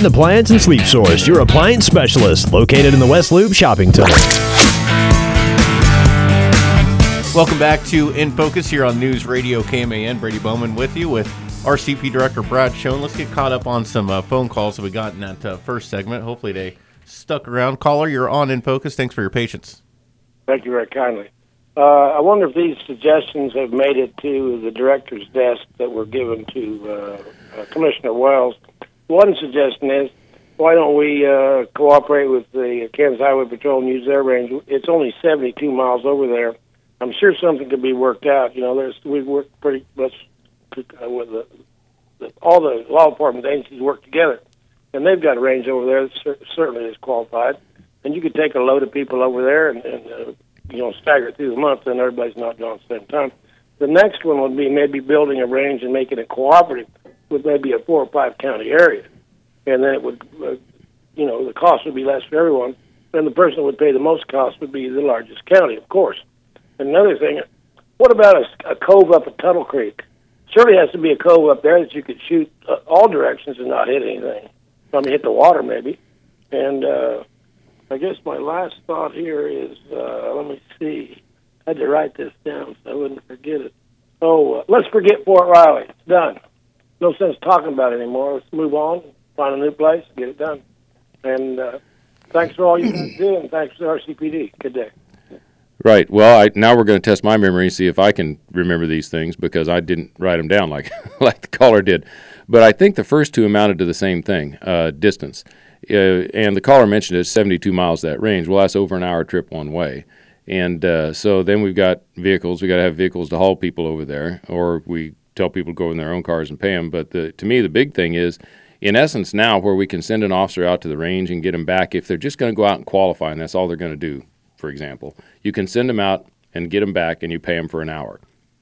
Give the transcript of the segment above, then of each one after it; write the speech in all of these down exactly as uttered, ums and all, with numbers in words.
and Appliance and Sleep Source, your appliance specialist, located in the West Loop Shopping Center. Welcome back to In Focus here on News Radio K M A N. Brady Bowman with you with R C P Director Brad Schoen. Let's get caught up on some uh, phone calls that we got in that uh, first segment. Hopefully they stuck around. Caller, you're on In Focus. Thanks for your patience. Thank you very kindly. Uh, I wonder if these suggestions have made it to the director's desk that were given to uh, uh, Commissioner Wells. One suggestion is, why don't we uh, cooperate with the Kansas Highway Patrol and use their range? It's only seventy-two miles over there. I'm sure something could be worked out. You know, there's we've worked pretty much uh, with the, the, all the law enforcement agencies work together, and they've got a range over there that cer- certainly is qualified. And you could take a load of people over there and, and uh, you know, stagger it through the month, and everybody's not gone at the same time. The next one would be maybe building a range and making it cooperative with maybe a four or five county area, and then it would, uh, you know, the cost would be less for everyone. And the person that would pay the most cost would be the largest county, of course. And another thing, what about a, a cove up at Tuttle Creek? Surely has to be a cove up there that you could shoot uh, all directions and not hit anything. I mean, hit the water maybe. And uh, I guess my last thought here is, uh, let me see. I had to write this down so I wouldn't forget it. Oh, uh, let's forget Fort Riley. It's done. No sense talking about it anymore. Let's move on, find a new place, get it done. And uh, thanks for all you guys do, and thanks to R C P D. Good day. Right. Well, I, now we're going to test my memory and see if I can remember these things because I didn't write them down like like the caller did. But I think the first two amounted to the same thing, uh, distance. Uh, and the caller mentioned it's seventy-two miles that range. Well, that's over an hour trip one way. And uh, so then we've got vehicles. We've got to have vehicles to haul people over there, or we tell people to go in their own cars and pay them. But the, to me, the big thing is, in essence, now where we can send an officer out to the range and get them back, if they're just going to go out and qualify, and that's all they're going to do, for example, you can send them out and get them back, and you pay them for an hour.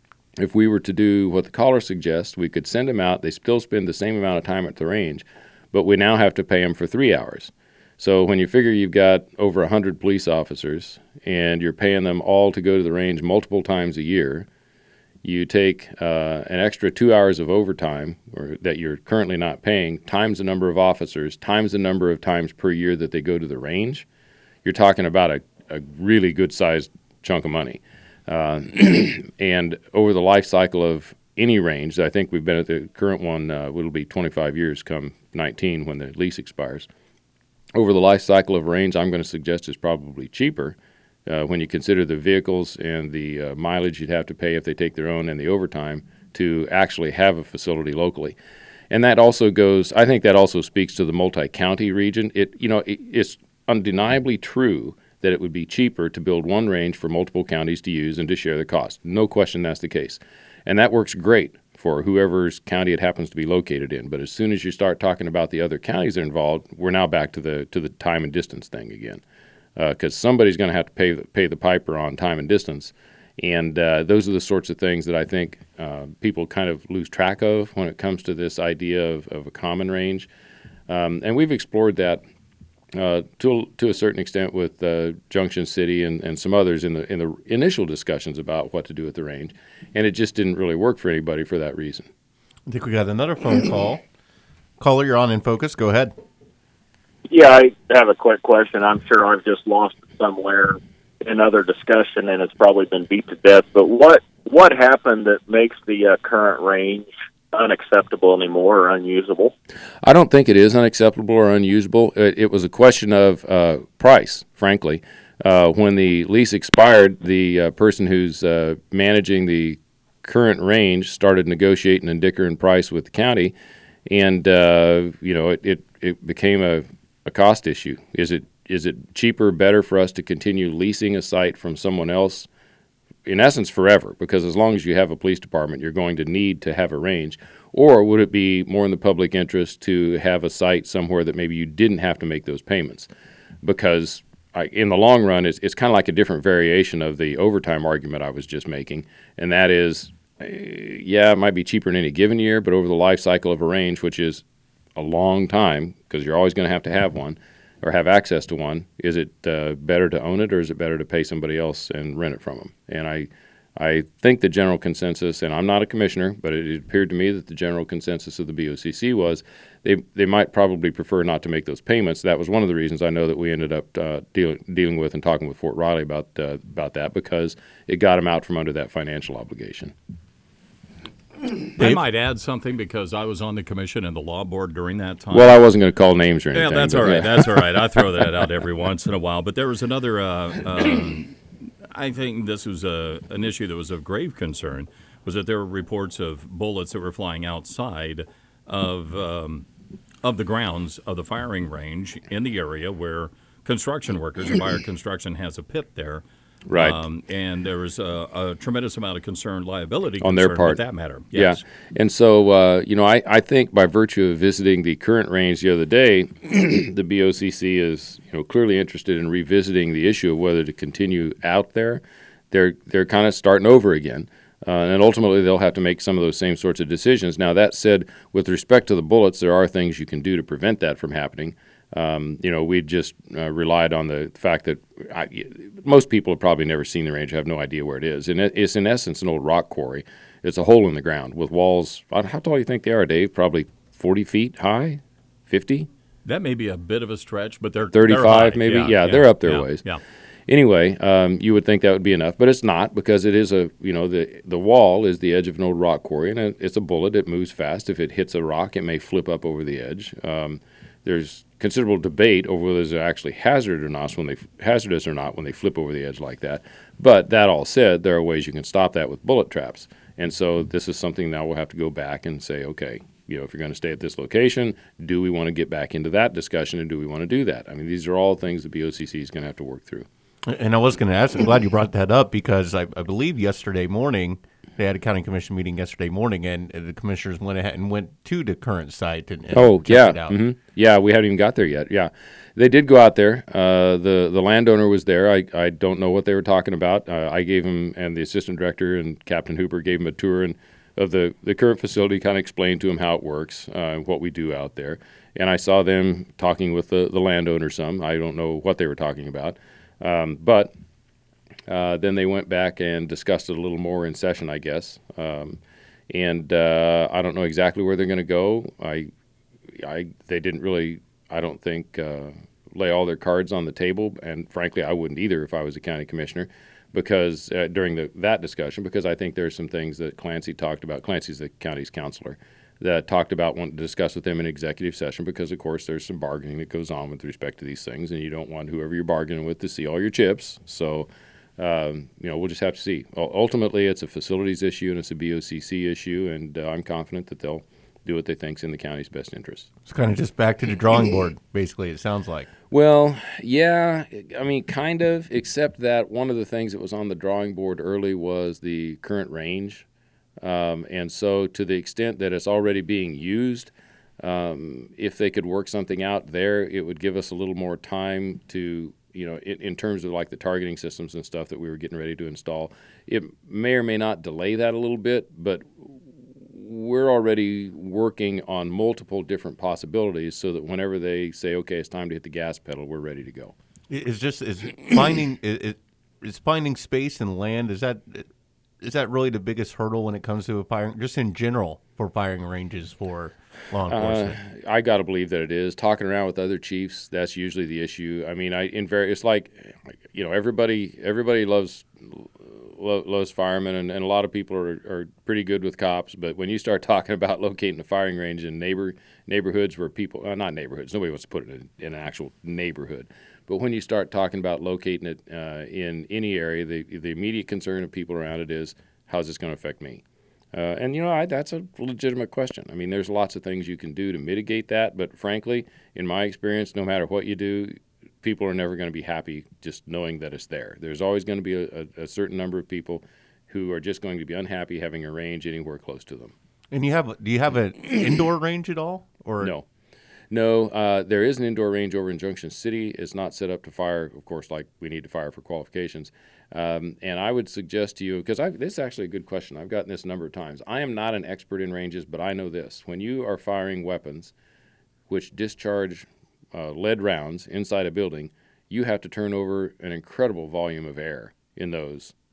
If we were to do what the caller suggests, we could send them out. They still spend the same amount of time at the range, but we now have to pay them for three hours. So when you figure you've got over one hundred police officers and you're paying them all to go to the range multiple times a year, you take uh, an extra two hours of overtime or that you're currently not paying, times the number of officers, times the number of times per year that they go to the range, you're talking about a, a really good-sized chunk of money. Uh, and over the life cycle of any range, I think we've been at the current one, uh, it'll be twenty-five years come nineteen when the lease expires. Over the life cycle of a range, I'm going to suggest is probably cheaper uh, when you consider the vehicles and the uh, mileage you'd have to pay if they take their own and the overtime to actually have a facility locally. And that also goes, I think that also speaks to the multi-county region. It, you know, it, it's undeniably true that it would be cheaper to build one range for multiple counties to use and to share the cost. No question that's the case. And that works great for whoever's county it happens to be located in. But as soon as you start talking about the other counties that are involved, we're now back to the to the time and distance thing again. Because uh, somebody's going to have to pay the, pay the piper on time and distance. And uh, those are the sorts of things that I think uh, people kind of lose track of when it comes to this idea of, of a common range. Um, and we've explored that Uh, to to a certain extent with uh, Junction City and, and some others in the in the initial discussions about what to do at the range, and it just didn't really work for anybody for that reason. I think we got another phone call. Caller, you're on In Focus. Go ahead. Yeah, I have a quick question. I'm sure I've just lost it somewhere in other discussion, and it's probably been beat to death. But what what happened that makes the uh, current range unacceptable anymore or unusable? I don't think it is unacceptable or unusable. It, it was a question of uh, price, frankly. Uh, when the lease expired, the uh, person who's uh, managing the current range started negotiating and dickering price with the county, and uh, you know it, it, it became a, a cost issue. Is it is it cheaper, better for us to continue leasing a site from someone else? In essence, forever, because as long as you have a police department, you're going to need to have a range. Or would it be more in the public interest to have a site somewhere that maybe you didn't have to make those payments? Because I, in the long run, it's, it's kind of like a different variation of the overtime argument I was just making, and that is, uh, yeah, it might be cheaper in any given year, but over the life cycle of a range, which is a long time, because you're always going to have to have one, or have access to one, is it uh, better to own it or is it better to pay somebody else and rent it from them? And I I think the general consensus, and I'm not a commissioner, but it appeared to me that the general consensus of the B O C C was they they might probably prefer not to make those payments. That was one of the reasons I know that we ended up uh, deal, dealing with and talking with Fort Riley about uh, about that, because it got them out from under that financial obligation. I might add something because I was on the commission and the law board during that time. Well, I wasn't going to call names or anything. Yeah, that's but, all right. yeah. That's all right. I throw that out every once in a while. But there was another. Uh, um, I think this was a, an issue that was of grave concern. Was that there were reports of bullets that were flying outside of um, of the grounds of the firing range in the area where construction workers, Empire Construction has a pit there. Right. Um, and there was a, a tremendous amount of concern, liability On concern their part. with that matter. Yes. Yeah. And so, uh, you know, I, I think by virtue of visiting the current range the other day, the B O C C is, you know, clearly interested in revisiting the issue of whether to continue out there. They're they're kind of starting over again. Uh, and ultimately, they'll have to make some of those same sorts of decisions. Now, that said, with respect to the bullets, there are things you can do to prevent that from happening. Um, you know, we just uh, relied on the fact that I, most people have probably never seen the range, have no idea where it is. And it, it's in essence an old rock quarry. It's a hole in the ground with walls. How tall do you think they are, Dave? Probably forty feet high, fifty? That may be a bit of a stretch, but they're thirty-five they're high. maybe? Yeah, Yeah, they're up there yeah, ways. Yeah. Anyway, um, you would think that would be enough, but it's not, because it is a, you know, the the wall is the edge of an old rock quarry, and it, it's a bullet. It moves fast. If it hits a rock, it may flip up over the edge. Um, there's considerable debate over whether it's actually hazard or not when they hazardous or not when they flip over the edge like that. But that all said, there are ways you can stop that with bullet traps. And so this is something now we'll have to go back and say, okay, you know, if you're going to stay at this location, do we want to get back into that discussion, and do we want to do that? I mean, these are all things the B O C C is going to have to work through. And I was going to ask, I'm glad you brought that up, because I, I believe yesterday morning, they had a county commission meeting yesterday morning, and the commissioners went ahead and went to the current site. And, and Oh, checked yeah. it out. Mm-hmm. Yeah, we haven't even got there yet. Yeah. They did go out there. Uh, the, the landowner was there. I, I don't know what they were talking about. Uh, I gave him, and the assistant director and Captain Hooper gave him a tour and of the, the current facility, kind of explained to him how it works, uh, what we do out there. And I saw them talking with the, the landowner some. I don't know what they were talking about. Um, but uh, then they went back and discussed it a little more in session, I guess. Um, and uh, I don't know exactly where they're going to go. I, I, they didn't really, I don't think, uh, lay all their cards on the table. And frankly, I wouldn't either if I was a county commissioner, because uh, during the, that discussion, because I think there's some things that Clancy talked about. Clancy's the county's counselor, that talked about wanting to discuss with them in executive session, because, of course, there's some bargaining that goes on with respect to these things, and you don't want whoever you're bargaining with to see all your chips. So, um, you know, we'll just have to see. U- ultimately, it's a facilities issue, and it's a B O C C issue, and uh, I'm confident that they'll do what they think's in the county's best interest. It's kind of just back to the drawing board, basically, it sounds like. Well, yeah, I mean, kind of, except that one of the things that was on the drawing board early was the current range. Um, and so to the extent that it's already being used, um, if they could work something out there, it would give us a little more time to, you know, in, in terms of like the targeting systems and stuff that we were getting ready to install. It may or may not delay that a little bit, but we're already working on multiple different possibilities so that whenever they say, okay, it's time to hit the gas pedal, we're ready to go. It's just is finding is, is finding space and land. Is that is that really the biggest hurdle when it comes to a firing, just in general, for firing ranges for law enforcement? Uh, I got to believe that it is. Talking around with other chiefs, that's usually the issue. I mean, I in very, it's like, you know, everybody everybody loves lo- loves firemen, and, and a lot of people are, are pretty good with cops. But when you start talking about locating a firing range in neighbor neighborhoods where people, uh, not neighborhoods, nobody wants to put it in, in an actual neighborhood. But when you start talking about locating it uh, in any area, the the immediate concern of people around it is, how's this going to affect me? Uh, and, you know, I, that's a legitimate question. I mean, there's lots of things you can do to mitigate that. But frankly, in my experience, no matter what you do, people are never going to be happy just knowing that it's there. There's always going to be a, a, a certain number of people who are just going to be unhappy having a range anywhere close to them. And you have do you have an indoor range at all? Or No. No, uh, there is an indoor range over in Junction City. It's not set up to fire, of course, like we need to fire for qualifications. Um, and I would suggest to you, because this is actually a good question. I've gotten this a number of times. I am not an expert in ranges, but I know this. When you are firing weapons which discharge uh, lead rounds inside a building, you have to turn over an incredible volume of air in those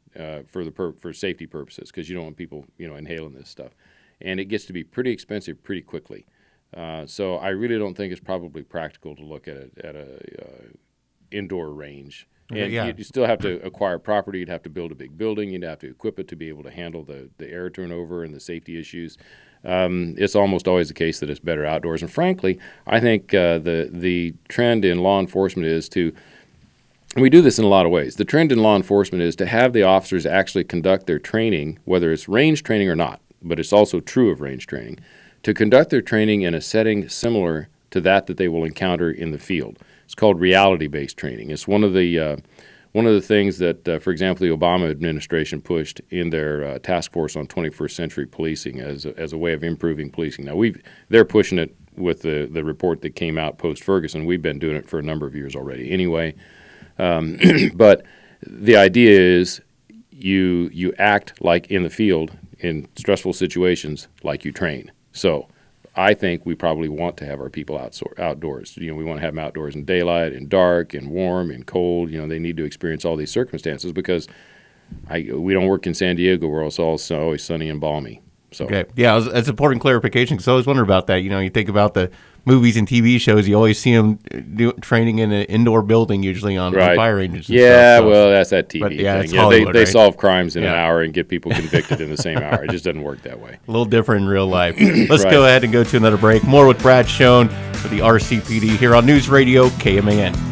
uh, for the pur- for safety purposes, because you don't want people, you know, inhaling this stuff, and it gets to be pretty expensive pretty quickly. Uh, so I really don't think it's probably practical to look at a, at a uh, indoor range. And yeah. you, you still have to acquire property. You'd have to build a big building. You'd have to equip it to be able to handle the, the air turnover and the safety issues. Um, it's almost always the case that it's better outdoors. And frankly, I think uh, the the trend in law enforcement is to, and we do this in a lot of ways. The trend in law enforcement is to have the officers actually conduct their training, whether it's range training or not, but it's also true of range training, to conduct their training in a setting similar to that that they will encounter in the field. It's called reality-based training. It's one of the uh, one of the things that, uh, for example, the Obama administration pushed in their uh, task force on twenty-first century policing as a, as a way of improving policing. Now we they're pushing it with the the report that came out post Ferguson. We've been doing it for a number of years already. Anyway, um, but the idea is you you act like in the field in stressful situations like you train. So I think we probably want to have our people outsor- outdoors. You know, we want to have them outdoors in daylight, in dark, in warm, in cold. You know, they need to experience all these circumstances because I we don't work in San Diego where it's all so, always sunny and balmy. So Okay. Yeah, it's, it's important clarification because I always wonder about that. You know, you think about the movies and T V shows, you always see them do, training in an indoor building, usually on, right. on fire ranges. And yeah, stuff, so. well, that's that T V But, yeah, thing. it's You know, they Hollywood, they right? solve crimes in Yeah. an hour and get people convicted in the same hour. It just doesn't work that way. A little different in real life. Let's Right. go ahead and go to another break. More with Brad Schoen for the R C P D here on News Radio K M A N.